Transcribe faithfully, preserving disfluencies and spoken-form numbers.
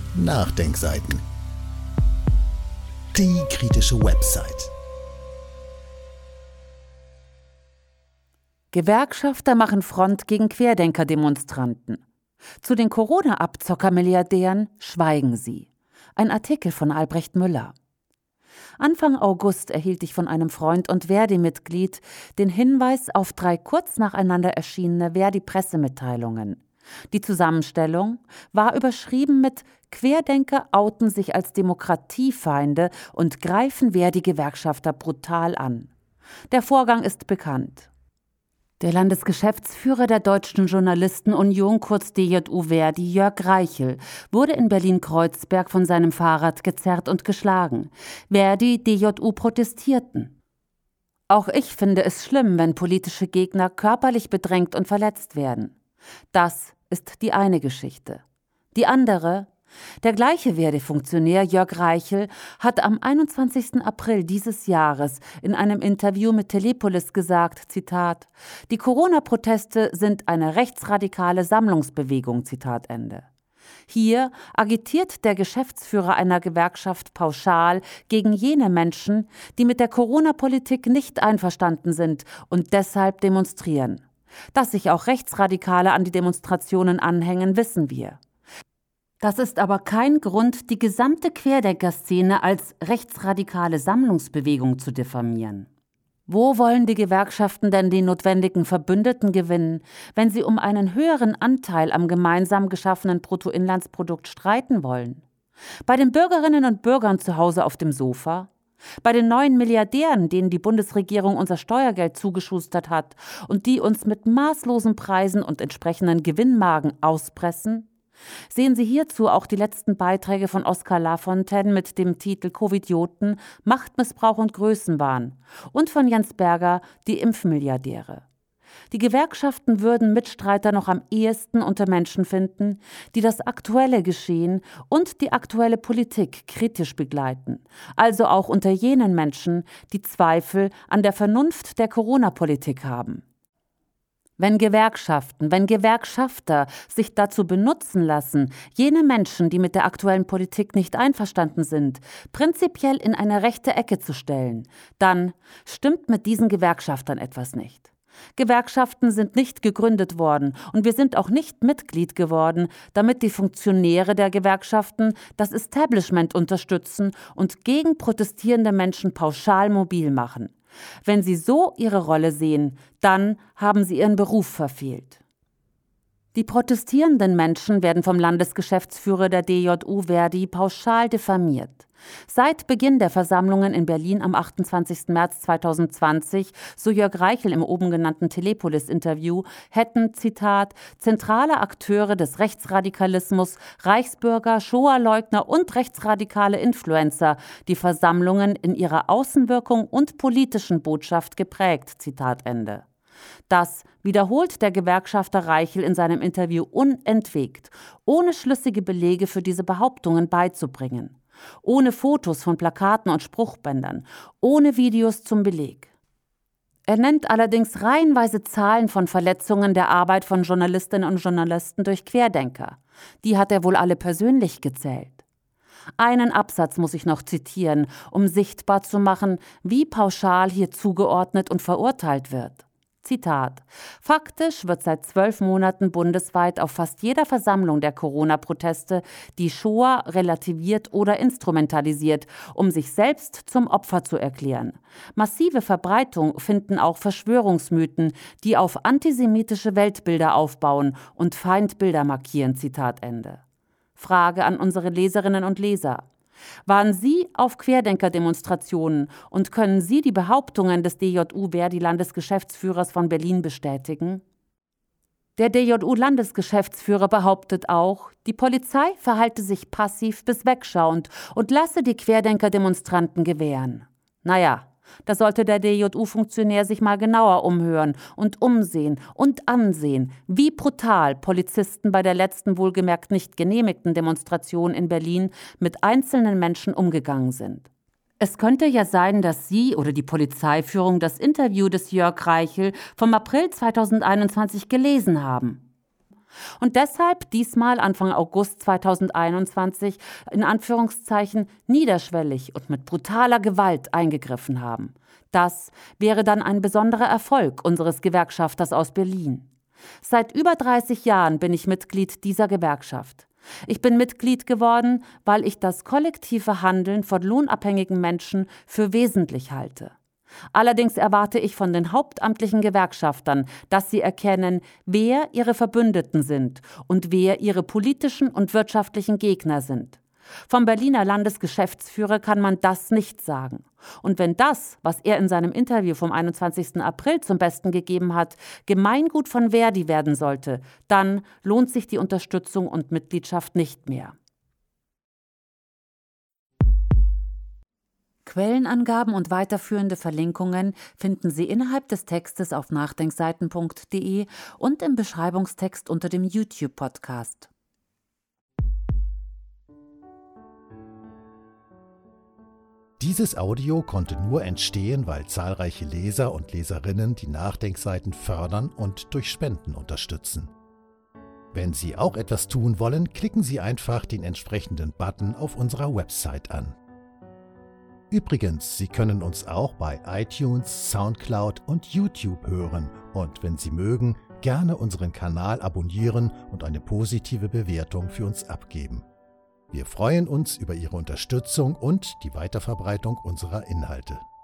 Nachdenkseiten. Die kritische Website. Gewerkschafter machen Front gegen Querdenker-Demonstranten. Zu den Corona-Abzocker-Milliardären schweigen sie. Ein Artikel von Albrecht Müller. Anfang August erhielt ich von einem Freund und Verdi-Mitglied den Hinweis auf drei kurz nacheinander erschienene Verdi-Pressemitteilungen. Die Zusammenstellung war überschrieben mit »Querdenker outen sich als Demokratiefeinde und greifen Verdi-Gewerkschafter brutal an«. Der Vorgang ist bekannt. Der Landesgeschäftsführer der Deutschen Journalistenunion, kurz D J U Verdi, Jörg Reichel, wurde in Berlin-Kreuzberg von seinem Fahrrad gezerrt und geschlagen. Verdi, D J U protestierten. Auch ich finde es schlimm, wenn politische Gegner körperlich bedrängt und verletzt werden. Das ist die eine Geschichte. Die andere: Der gleiche Verdi-Funktionär Jörg Reichel hat am einundzwanzigsten April dieses Jahres in einem Interview mit Telepolis gesagt, Zitat, »Die Corona-Proteste sind eine rechtsradikale Sammlungsbewegung«, Zitat Ende. Hier agitiert der Geschäftsführer einer Gewerkschaft pauschal gegen jene Menschen, die mit der Corona-Politik nicht einverstanden sind und deshalb demonstrieren. Dass sich auch Rechtsradikale an die Demonstrationen anhängen, wissen wir. Das ist aber kein Grund, die gesamte Querdenker-Szene als rechtsradikale Sammlungsbewegung zu diffamieren. Wo wollen die Gewerkschaften denn die notwendigen Verbündeten gewinnen, wenn sie um einen höheren Anteil am gemeinsam geschaffenen Bruttoinlandsprodukt streiten wollen? Bei den Bürgerinnen und Bürgern zu Hause auf dem Sofa? Bei den neuen Milliardären, denen die Bundesregierung unser Steuergeld zugeschustert hat und die uns mit maßlosen Preisen und entsprechenden Gewinnmargen auspressen? Sehen Sie hierzu auch die letzten Beiträge von Oskar Lafontaine mit dem Titel »Covidioten, Machtmissbrauch und Größenwahn« und von Jens Berger »Die Impfmilliardäre«. Die Gewerkschaften würden Mitstreiter noch am ehesten unter Menschen finden, die das aktuelle Geschehen und die aktuelle Politik kritisch begleiten, also auch unter jenen Menschen, die Zweifel an der Vernunft der Corona-Politik haben. Wenn Gewerkschaften, wenn Gewerkschafter sich dazu benutzen lassen, jene Menschen, die mit der aktuellen Politik nicht einverstanden sind, prinzipiell in eine rechte Ecke zu stellen, dann stimmt mit diesen Gewerkschaftern etwas nicht. Gewerkschaften sind nicht gegründet worden und wir sind auch nicht Mitglied geworden, damit die Funktionäre der Gewerkschaften das Establishment unterstützen und gegen protestierende Menschen pauschal mobil machen. Wenn sie so ihre Rolle sehen, dann haben sie ihren Beruf verfehlt. Die protestierenden Menschen werden vom Landesgeschäftsführer der D J U Verdi pauschal diffamiert. Seit Beginn der Versammlungen in Berlin am achtundzwanzigsten März zweitausendzwanzig, so Jörg Reichel im oben genannten Telepolis-Interview, hätten, Zitat, zentrale Akteure des Rechtsradikalismus, Reichsbürger, Shoah-Leugner und rechtsradikale Influencer die Versammlungen in ihrer Außenwirkung und politischen Botschaft geprägt, Zitat Ende. Das wiederholt der Gewerkschafter Reichel in seinem Interview unentwegt, ohne schlüssige Belege für diese Behauptungen beizubringen. Ohne Fotos von Plakaten und Spruchbändern, ohne Videos zum Beleg. Er nennt allerdings reihenweise Zahlen von Verletzungen der Arbeit von Journalistinnen und Journalisten durch Querdenker. Die hat er wohl alle persönlich gezählt. Einen Absatz muss ich noch zitieren, um sichtbar zu machen, wie pauschal hier zugeordnet und verurteilt wird. Zitat: Faktisch wird seit zwölf Monaten bundesweit auf fast jeder Versammlung der Corona-Proteste die Shoah relativiert oder instrumentalisiert, um sich selbst zum Opfer zu erklären. Massive Verbreitung finden auch Verschwörungsmythen, die auf antisemitische Weltbilder aufbauen und Feindbilder markieren. Zitat Ende. Frage an unsere Leserinnen und Leser: Waren Sie auf Querdenker-Demonstrationen und können Sie die Behauptungen des D J U Verdi-Landesgeschäftsführers von Berlin bestätigen? Der D J U-Landesgeschäftsführer behauptet auch, die Polizei verhalte sich passiv bis wegschauend und lasse die Querdenker-Demonstranten gewähren. Naja, da sollte der D J U-Funktionär sich mal genauer umhören und umsehen und ansehen, wie brutal Polizisten bei der letzten wohlgemerkt nicht genehmigten Demonstration in Berlin mit einzelnen Menschen umgegangen sind. Es könnte ja sein, dass Sie oder die Polizeiführung das Interview des Jörg Reichel vom April zweitausendeinundzwanzig gelesen haben. Und deshalb diesmal Anfang August zweitausendeinundzwanzig in Anführungszeichen niederschwellig und mit brutaler Gewalt eingegriffen haben. Das wäre dann ein besonderer Erfolg unseres Gewerkschafters aus Berlin. Seit über dreißig Jahren bin ich Mitglied dieser Gewerkschaft. Ich bin Mitglied geworden, weil ich das kollektive Handeln von lohnabhängigen Menschen für wesentlich halte. Allerdings erwarte ich von den hauptamtlichen Gewerkschaftern, dass sie erkennen, wer ihre Verbündeten sind und wer ihre politischen und wirtschaftlichen Gegner sind. Vom Berliner Landesgeschäftsführer kann man das nicht sagen. Und wenn das, was er in seinem Interview vom einundzwanzigsten April zum Besten gegeben hat, Gemeingut von Verdi werden sollte, dann lohnt sich die Unterstützung und Mitgliedschaft nicht mehr. Quellenangaben und weiterführende Verlinkungen finden Sie innerhalb des Textes auf nachdenkseiten punkt de und im Beschreibungstext unter dem YouTube-Podcast. Dieses Audio konnte nur entstehen, weil zahlreiche Leser und Leserinnen die Nachdenkseiten fördern und durch Spenden unterstützen. Wenn Sie auch etwas tun wollen, klicken Sie einfach den entsprechenden Button auf unserer Website an. Übrigens, Sie können uns auch bei iTunes, Soundcloud und YouTube hören und wenn Sie mögen, gerne unseren Kanal abonnieren und eine positive Bewertung für uns abgeben. Wir freuen uns über Ihre Unterstützung und die Weiterverbreitung unserer Inhalte.